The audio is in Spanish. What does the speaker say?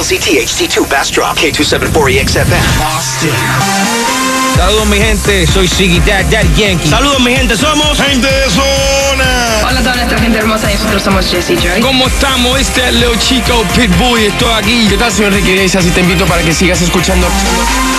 FLCT HD2 Bastrop K274EXFM. Austin. Saludos mi gente, soy Ziggy Daddy Yankee. Saludos mi gente, somos Gente de Zona. Hola a toda nuestra gente hermosa y nosotros somos Jesse Joy. ¿Cómo estamos? Este es Leo Chico Pitbull y estoy aquí. ¿Qué tal? Soy Enrique Iglesias y te invito para que sigas escuchando